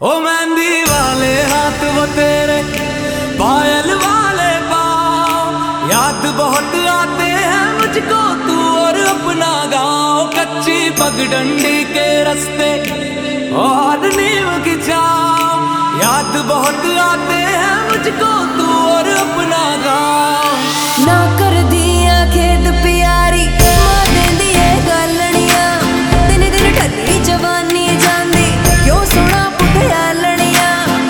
ओ मेहंदी वाले हाथ वो तेरे, पायल वाले पाँव, याद बहुत आते हैं मुझको तू और अपना गाँव। कच्ची पगडंडी के रास्ते और नीम की छाँव, याद बहुत आते हैं मुझको तू और अपना गाँव।